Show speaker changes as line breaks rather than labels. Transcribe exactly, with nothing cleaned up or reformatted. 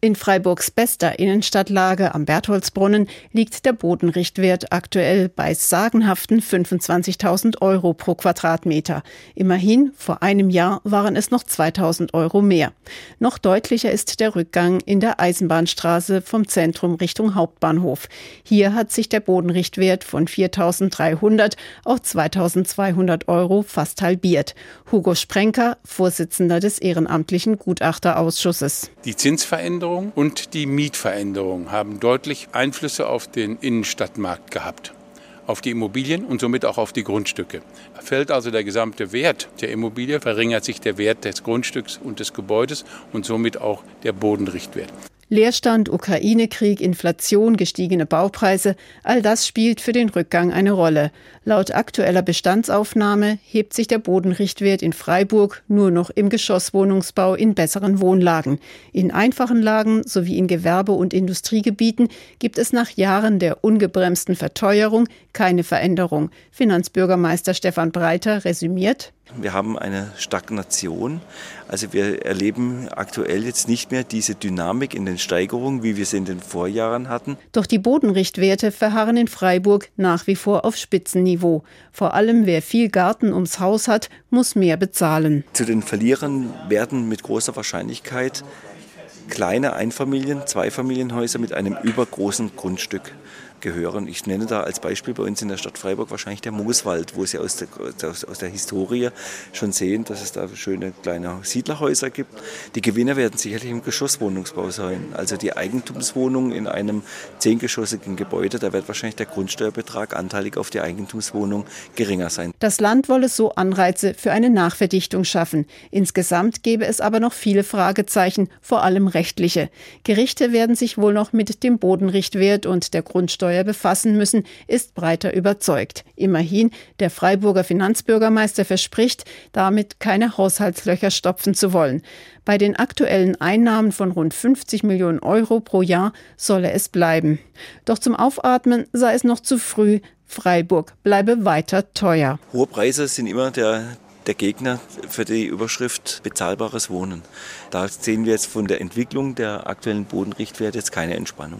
In Freiburgs bester Innenstadtlage am Bertholdsbrunnen liegt der Bodenrichtwert aktuell bei sagenhaften fünfundzwanzigtausend Euro pro Quadratmeter. Immerhin, vor einem Jahr waren es noch zweitausend Euro mehr. Noch deutlicher ist der Rückgang in der Eisenbahnstraße vom Zentrum Richtung Hauptbahnhof. Hier hat sich der Bodenrichtwert von viertausenddreihundert auf zweitausendzweihundert Euro fast halbiert. Hugo Sprenker, Vorsitzender des ehrenamtlichen Gutachterausschusses.
Die Zinsveränderung und die Mietveränderung haben deutlich Einflüsse auf den Innenstadtmarkt gehabt, auf die Immobilien und somit auch auf die Grundstücke. Fällt also der gesamte Wert der Immobilie, verringert sich der Wert des Grundstücks und des Gebäudes und somit auch der Bodenrichtwert.
Leerstand, Ukraine-Krieg, Inflation, gestiegene Baupreise, all das spielt für den Rückgang eine Rolle. Laut aktueller Bestandsaufnahme hebt sich der Bodenrichtwert in Freiburg nur noch im Geschosswohnungsbau in besseren Wohnlagen. In einfachen Lagen sowie in Gewerbe- und Industriegebieten gibt es nach Jahren der ungebremsten Verteuerung keine Veränderung. Finanzbürgermeister Stefan Breiter resümiert:
Wir haben eine Stagnation. Also wir erleben aktuell jetzt nicht mehr diese Dynamik in den Steigerungen, wie wir sie in den Vorjahren hatten.
Doch die Bodenrichtwerte verharren in Freiburg nach wie vor auf Spitzenniveau. Vor allem wer viel Garten ums Haus hat, muss mehr bezahlen.
Zu den Verlierern werden mit großer Wahrscheinlichkeit kleine Einfamilien-, Zweifamilienhäuser mit einem übergroßen Grundstück gehören. Ich nenne da als Beispiel bei uns in der Stadt Freiburg wahrscheinlich der Mooswald, wo Sie aus der, aus, aus der Historie schon sehen, dass es da schöne kleine Siedlerhäuser gibt. Die Gewinner werden sicherlich im Geschosswohnungsbau sein. Also die Eigentumswohnung in einem zehngeschossigen Gebäude, da wird wahrscheinlich der Grundsteuerbetrag anteilig auf die Eigentumswohnung geringer sein.
Das Land wolle so Anreize für eine Nachverdichtung schaffen. Insgesamt gäbe es aber noch viele Fragezeichen, vor allem rechtliche. Gerichte werden sich wohl noch mit dem Bodenrichtwert und der Grundsteuer befassen müssen, ist Breiter überzeugt. Immerhin, der Freiburger Finanzbürgermeister verspricht, damit keine Haushaltslöcher stopfen zu wollen. Bei den aktuellen Einnahmen von rund fünfzig Millionen Euro pro Jahr solle es bleiben. Doch zum Aufatmen sei es noch zu früh. Freiburg bleibe weiter teuer.
Hohe Preise sind immer der der Gegner für die Überschrift bezahlbares Wohnen. Da sehen wir jetzt von der Entwicklung der aktuellen Bodenrichtwerte jetzt keine Entspannung.